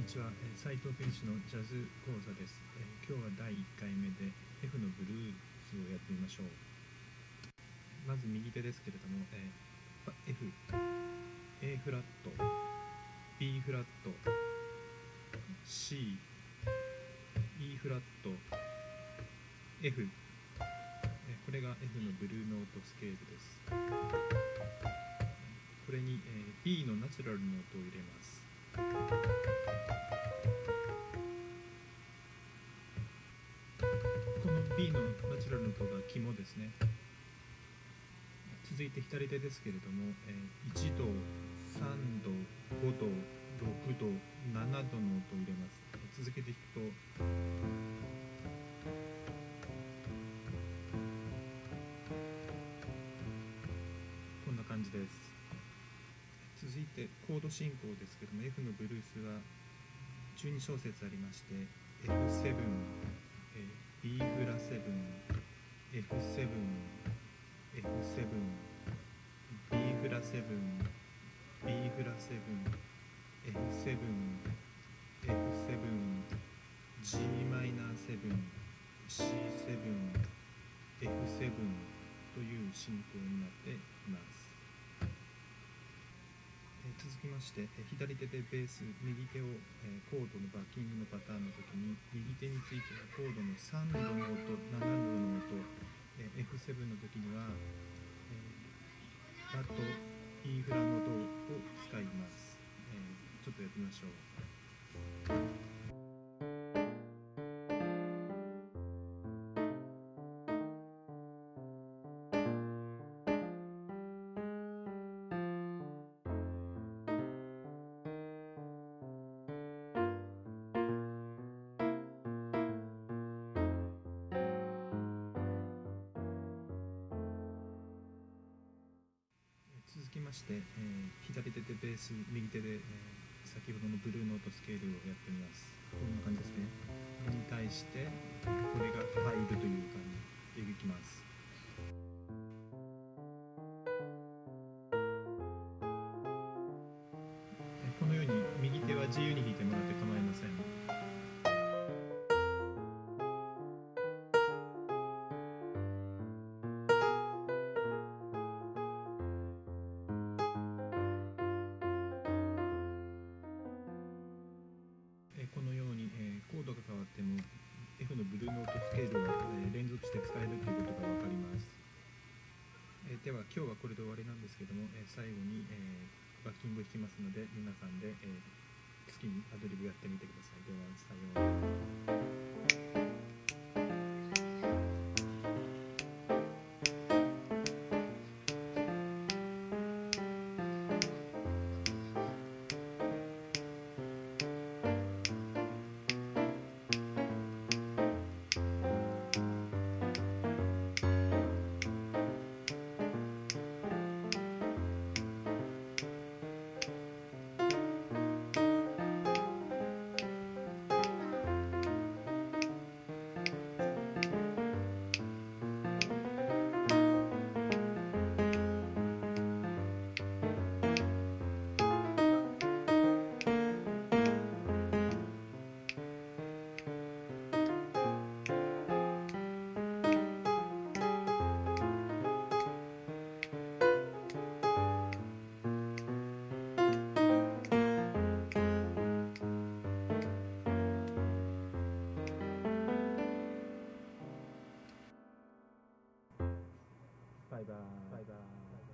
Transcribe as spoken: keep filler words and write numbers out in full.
ちは、えー、斉藤天使のジャズ講座です、えー、今日はだいいっかいめで F のブルースをやってみましょう。まず右手ですけれども、えー、F、A フラット、B フラット、C、E フラット、F、えー、これが F のブルーノートスケールです。これに、えー、B のナチュラルノートを入れます。この B のナチュラルの音が肝ですね。続いて左手ですけれども、えー、いちど、さんど、ごど、ろくど、ななどの音を入れます。続けて弾くとこんな感じです。続いてコード進行ですけども、 F のブルースはじゅうに小節ありまして エフセブン、えー、B フラセブン、エフセブン、エフセブン、B フラセブン、B フラセブン、エフセブン、エフセブン、G マイナーセブン、シーセブン、エフセブンという進行になっています。えー、続きまして、えー、左手でベース、右手を、えー、コードのバッキングのパターンの時に、右手についてはコードのさんどの音、ななどの音、えー、エフセブンの時には、えー、ラと E フラのドを使います。えー、ちょっとやってみましょう。続きまして、えー、左手でベース、右手で、えー、先ほどのブルーノートスケールをやってみます。こんな感じですね。これに対してこれがファイブという感じでいきます。えー、このように右手は自由に弾いてもらって構いません。このように、えー、コードが変わっても F のブルーノートスケールを、えー、連続して使えるということが分かります。えー、では今日はこれで終わりなんですけども、えー、最後に、えー、バッキングを弾きますので、皆さんで、えー、好きにアドリブやってみてください。ではさようなら。バイバーイ。バイバーイ。